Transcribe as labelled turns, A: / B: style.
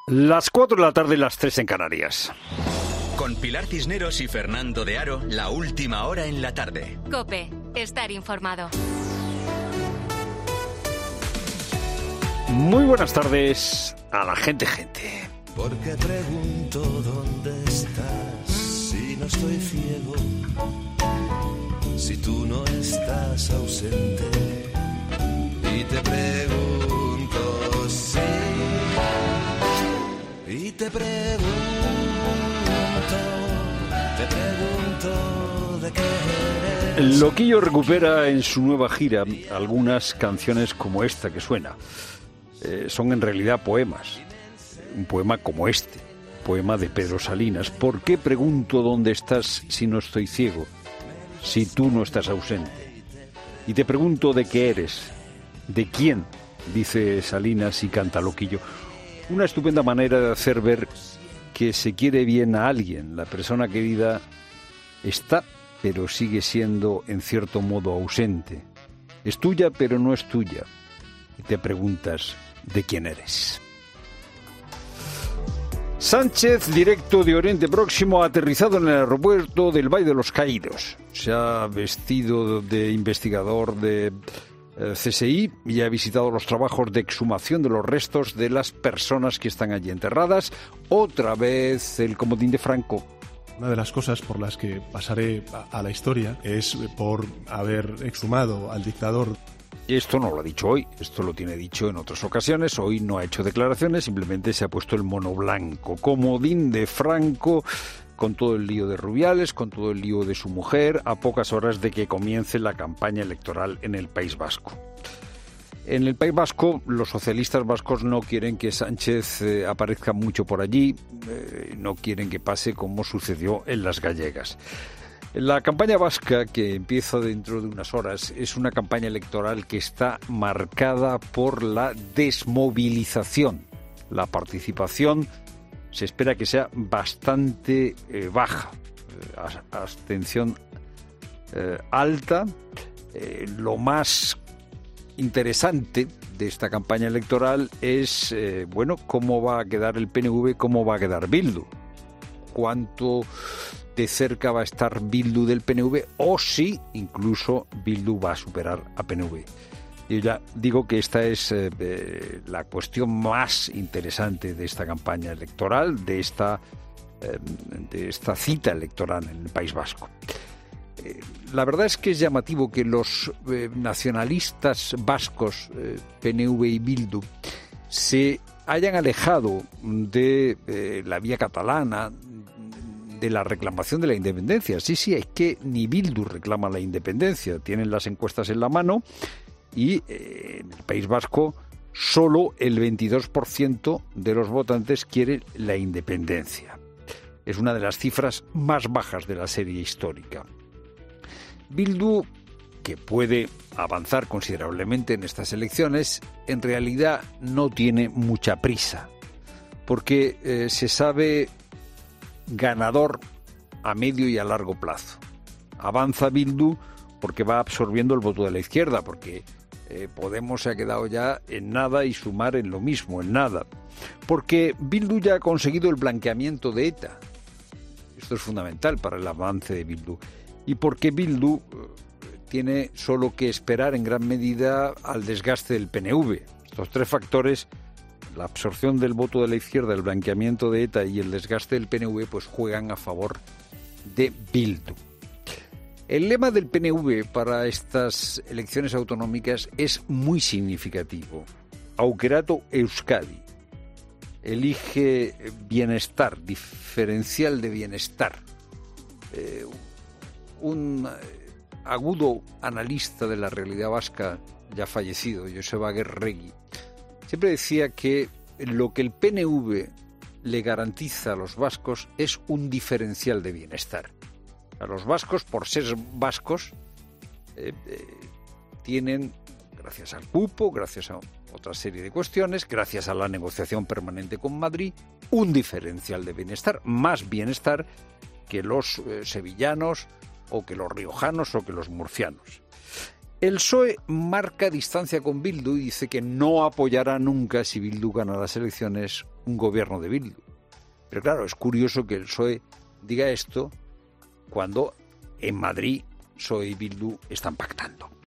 A: Las 4 de la tarde, las 3 en Canarias.
B: Con Pilar Cisneros y Fernando de Aro, la última hora en la tarde.
C: COPE, estar informado.
A: Muy buenas tardes a la gente.
D: Porque pregunto dónde estás, si no estoy ciego, si tú no estás ausente. Y te pregunto si, y te pregunto de qué eres.
A: Loquillo recupera en su nueva gira algunas canciones como esta que suena. Son en realidad poemas. Un poema como este, poema de Pedro Salinas. ¿Por qué pregunto dónde estás si no estoy ciego, si tú no estás ausente? Y te pregunto de qué eres, de quién, dice Salinas y canta Loquillo. Una estupenda manera de hacer ver que se quiere bien a alguien. La persona querida está, pero sigue siendo en cierto modo ausente. Es tuya, pero no es tuya. Y te preguntas de quién eres. Sánchez, directo de Oriente Próximo, ha aterrizado en el aeropuerto del Valle de los Caídos. Se ha vestido de investigador de CSI y ha visitado los trabajos de exhumación de los restos de las personas que están allí enterradas. Otra vez el comodín de Franco.
E: Una de las cosas por las que pasaré a la historia es por haber exhumado al dictador.
A: Esto no lo ha dicho hoy, esto lo tiene dicho en otras ocasiones. Hoy no ha hecho declaraciones, simplemente se ha puesto el mono blanco. Comodín de Franco, con todo el lío de Rubiales, con todo el lío de su mujer, a pocas horas de que comience la campaña electoral en el País Vasco. En el País Vasco, los socialistas vascos no quieren que Sánchez aparezca mucho por allí, no quieren que pase como sucedió en las gallegas. La campaña vasca, que empieza dentro de unas horas, es una campaña electoral que está marcada por la desmovilización. La participación se espera que sea bastante baja, abstención alta. Lo más interesante de esta campaña electoral es, cómo va a quedar el PNV, cómo va a quedar Bildu. Cuánto de cerca va a estar Bildu del PNV o si incluso Bildu va a superar a PNV. Yo ya digo que esta es la cuestión más interesante de esta campaña electoral, de esta cita electoral en el País Vasco. La verdad es que es llamativo que los nacionalistas vascos, PNV y Bildu, se hayan alejado de la vía catalana, de la reclamación de la independencia. Sí, es que ni Bildu reclama la independencia. Tienen las encuestas en la mano y en el País Vasco solo el 22% de los votantes quiere la independencia. Es una de las cifras más bajas de la serie histórica. Bildu, que puede avanzar considerablemente en estas elecciones, en realidad no tiene mucha prisa, porque se sabe ganador a medio y a largo plazo. Avanza Bildu porque va absorbiendo el voto de la izquierda, porque Podemos se ha quedado ya en nada y Sumar en lo mismo, en nada. Porque Bildu ya ha conseguido el blanqueamiento de ETA. Esto es fundamental para el avance de Bildu. Y porque Bildu tiene solo que esperar en gran medida al desgaste del PNV. Estos tres factores, la absorción del voto de la izquierda, el blanqueamiento de ETA y el desgaste del PNV, pues juegan a favor de Bildu. El lema del PNV para estas elecciones autonómicas es muy significativo. Aukerato Euskadi. Elige bienestar, diferencial de bienestar. Un agudo analista de la realidad vasca, ya fallecido, Joseba Aguerregui, siempre decía que lo que el PNV le garantiza a los vascos es un diferencial de bienestar. A los vascos, por ser vascos, tienen, gracias al cupo, gracias a otra serie de cuestiones, gracias a la negociación permanente con Madrid, un diferencial de bienestar, más bienestar que los sevillanos o que los riojanos o que los murcianos. El PSOE marca distancia con Bildu y dice que no apoyará nunca, si Bildu gana las elecciones, un gobierno de Bildu. Pero claro, es curioso que el PSOE diga esto cuando en Madrid PSOE y Bildu están pactando.